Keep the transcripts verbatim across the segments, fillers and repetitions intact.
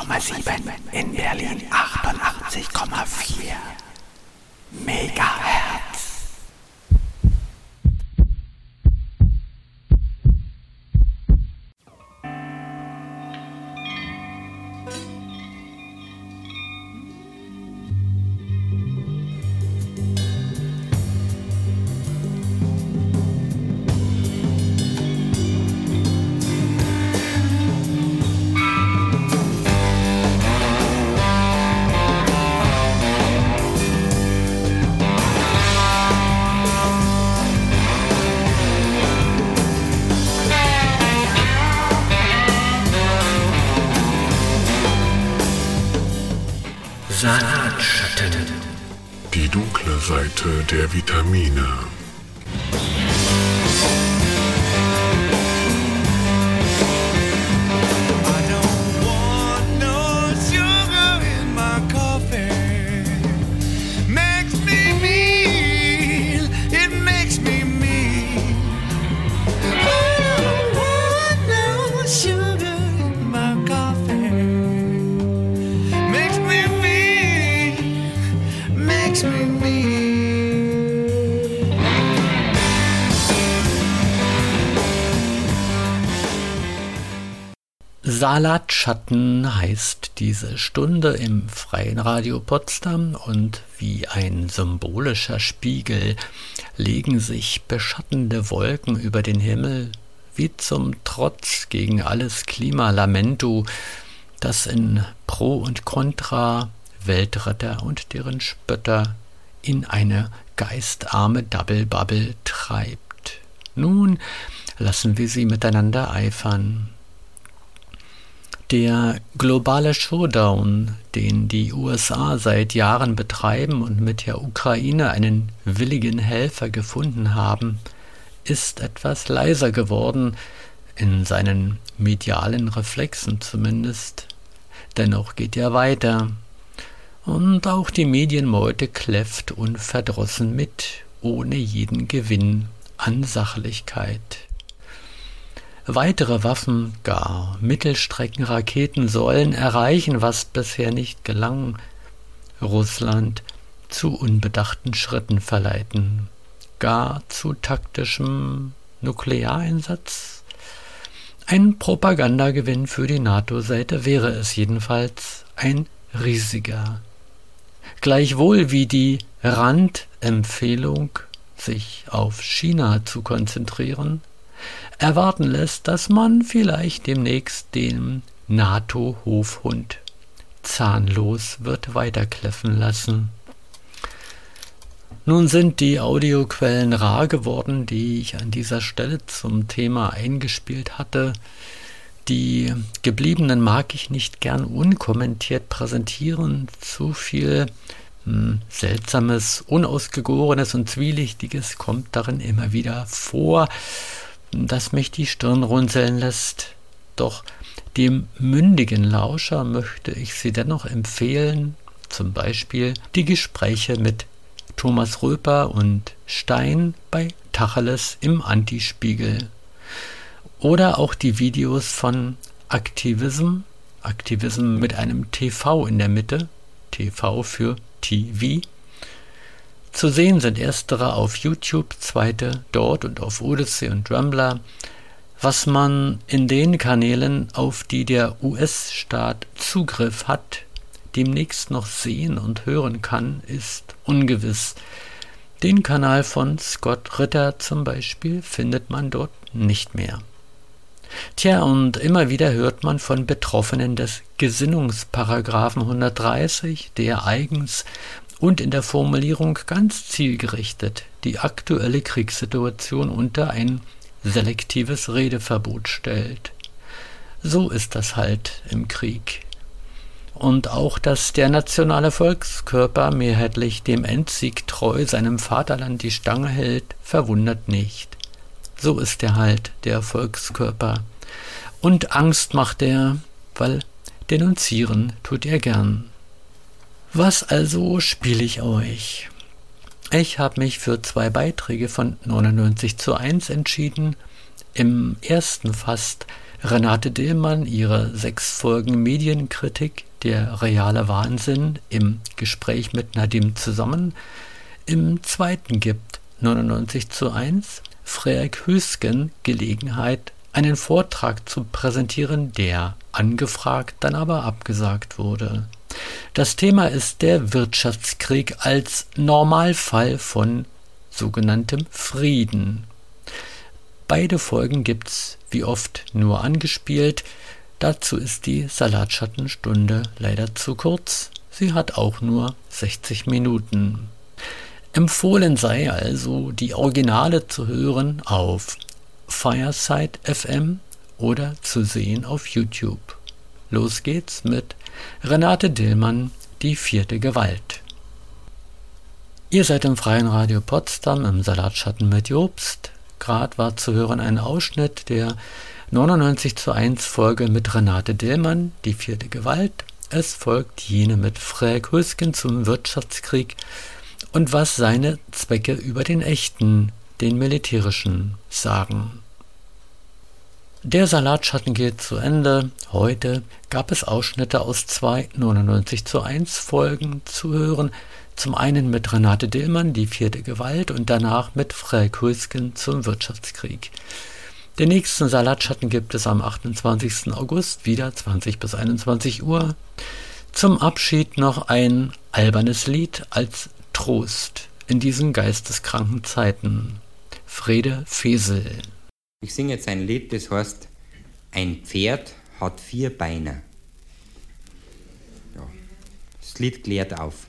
Komma sieben, in Berlin achtundachtzig Komma vier Megahertz. Salatschatten. Die dunkle Seite der Vitamine. Salatschatten heißt diese Stunde im Freien Radio Potsdam, und wie ein symbolischer Spiegel legen sich beschattende Wolken über den Himmel, wie zum Trotz gegen alles Klimalamento, das in Pro und Contra, Weltretter und deren Spötter in eine geistarme Double-Bubble treibt. Nun lassen wir sie miteinander eifern. Der globale Showdown, den die U S A seit Jahren betreiben und mit der Ukraine einen willigen Helfer gefunden haben, ist etwas leiser geworden, in seinen medialen Reflexen zumindest. Dennoch geht er weiter. Und auch die Medienmeute kläfft unverdrossen mit, ohne jeden Gewinn an Sachlichkeit. Weitere Waffen, gar Mittelstreckenraketen, sollen erreichen, was bisher nicht gelang, Russland zu unbedachten Schritten verleiten, gar zu taktischem Nukleareinsatz. Ein Propagandagewinn für die NATO-Seite wäre es jedenfalls, ein riesiger. Gleichwohl wie die Randempfehlung, sich auf China zu konzentrieren, erwarten lässt, dass man vielleicht demnächst den NATO-Hofhund zahnlos wird weiterkläffen lassen. Nun sind die Audioquellen rar geworden, die ich an dieser Stelle zum Thema eingespielt hatte. Die gebliebenen mag ich nicht gern unkommentiert präsentieren. Zu viel hm, Seltsames, Unausgegorenes und Zwielichtiges kommt darin immer wieder vor, das mich die Stirn runzeln lässt. Doch dem mündigen Lauscher möchte ich Sie dennoch empfehlen, zum Beispiel die Gespräche mit Thomas Röper und Stein bei Tacheles im Antispiegel oder auch die Videos von Aktivism, Aktivism mit einem T V in der Mitte, T V für T V. Zu sehen sind erstere auf YouTube, zweite dort und auf Odyssey und Rambler. Was man in den Kanälen, auf die der U S-Staat Zugriff hat, demnächst noch sehen und hören kann, ist ungewiss. Den Kanal von Scott Ritter zum Beispiel findet man dort nicht mehr. Tja, und immer wieder hört man von Betroffenen des Gesinnungsparagraphen hundertdreißig, der eigens und in der Formulierung ganz zielgerichtet die aktuelle Kriegssituation unter ein selektives Redeverbot stellt. So ist das halt im Krieg. Und auch, dass der nationale Volkskörper mehrheitlich dem Endsieg treu seinem Vaterland die Stange hält, verwundert nicht. So ist er halt, der Volkskörper. Und Angst macht er, weil denunzieren tut er gern. Was also spiele ich euch? Ich habe mich für zwei Beiträge von neunundneunzig zu eins entschieden. Im ersten fasst Renate Dillmann ihre sechs Folgen Medienkritik Der reale Wahnsinn im Gespräch mit Nadim zusammen. Im zweiten gibt neunundneunzig zu eins Frederik Hüsken Gelegenheit, einen Vortrag zu präsentieren, der angefragt, dann aber abgesagt wurde. Das Thema ist der Wirtschaftskrieg als Normalfall von sogenanntem Frieden. Beide Folgen gibt's wie oft nur angespielt. Dazu ist die Salatschattenstunde leider zu kurz. Sie hat auch nur sechzig Minuten. Empfohlen sei also, die Originale zu hören auf Fireside F M oder zu sehen auf YouTube. Los geht's mit Renate Dillmann, die vierte Gewalt. Ihr seid im Freien Radio Potsdam im Salatschatten mit Jobst. Gerade war zu hören ein Ausschnitt der neunundneunzig zu eins Folge mit Renate Dillmann, die vierte Gewalt. Es folgt jene mit Frederik Hüsken zum Wirtschaftskrieg und was seine Zwecke über den echten, den militärischen, sagen. Der Salatschatten geht zu Ende. Heute gab es Ausschnitte aus zwei neunundneunzig zu eins Folgen zu hören. Zum einen mit Renate Dillmann, die vierte Gewalt, und danach mit Frederik Hüsken zum Wirtschaftskrieg. Den nächsten Salatschatten gibt es am achtundzwanzigsten August, wieder zwanzig bis einundzwanzig Uhr. Zum Abschied noch ein albernes Lied als Trost in diesen geisteskranken Zeiten. Frede Fesel. Ich singe jetzt ein Lied, das heißt, ein Pferd hat vier Beine. Ja, das Lied klärt auf.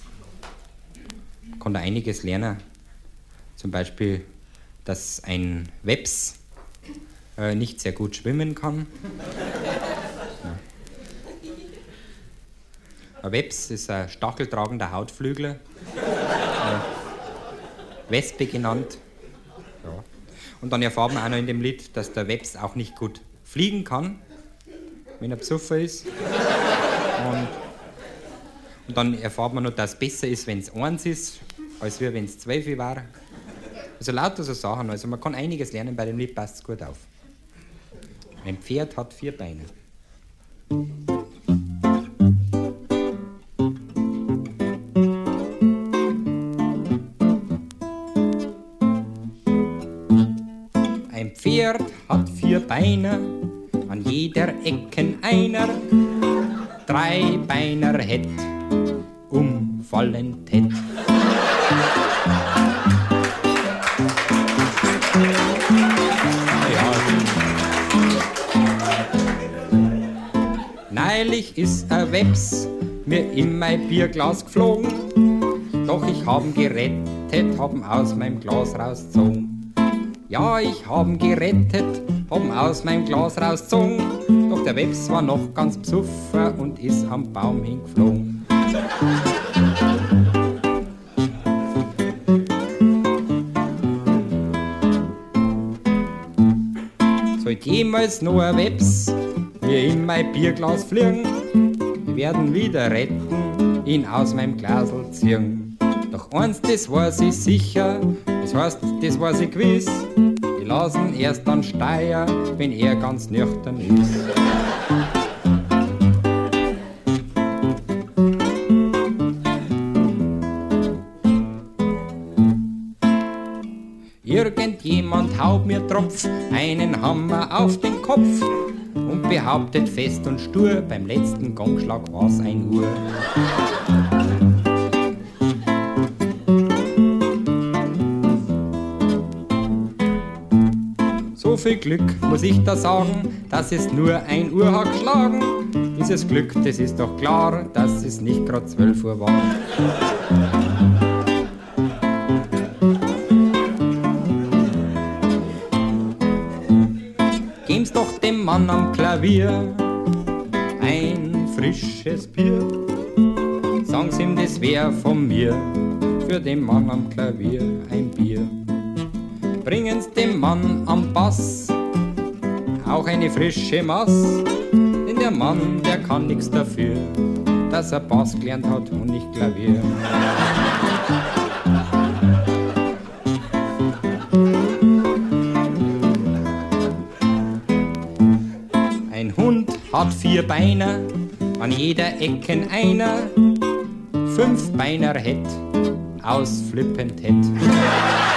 Man kann da einiges lernen. Zum Beispiel, dass ein Webs äh, nicht sehr gut schwimmen kann. Ja. Ein Webs ist ein stacheltragender Hautflügler. Äh, Wespe genannt. Ja. Und dann erfahren wir auch noch in dem Lied, dass der Webs auch nicht gut fliegen kann, wenn er besoffen ist. Und, und dann erfahren wir noch, dass es besser ist, wenn es eins ist, als wenn es zwölf war. Also lauter so Sachen. Also man kann einiges lernen, bei dem Lied passt es gut auf. Ein Pferd hat vier Beine. Ein Pferd hat vier Beine, an jeder Ecken einer, drei Beiner hätt, umfallend hätt. Neulich ist ein Webs mir in mein Bierglas geflogen, doch ich hab'n gerettet, hab'n aus meinem Glas rausgezogen. Ja, ich hab'n gerettet, hab'n aus meinem Glas rausgezogen, doch der Webs war noch ganz besoffen und ist am Baum hingeflogen. Sollt jemals noch ein Webs mir in mein Bierglas fliegen, wir werden wieder retten, ihn aus meinem Glasl ziehen. Doch eins, das weiß ich sicher, das heißt, das weiß ich gewiss, die lassen erst dann Steier, wenn er ganz nüchtern ist. Irgendjemand haut mir Tropf einen Hammer auf den Kopf und behauptet fest und stur, beim letzten Gongschlag war's ein Uhr. So viel Glück muss ich da sagen, dass es nur ein Uhr hat geschlagen. Dieses Glück, das ist doch klar, dass es nicht grad zwölf Uhr war. Geben's doch dem Mann am Klavier ein frisches Bier. Sagen's ihm, das wär von mir, für den Mann am Klavier ein Bier. Bringen's dem Mann am Bass auch eine frische Maß, denn der Mann, der kann nix dafür, dass er Bass gelernt hat und nicht Klavier. hat vier Beine, an jeder Ecken einer, fünf Beiner hätt aus Flippend hätt.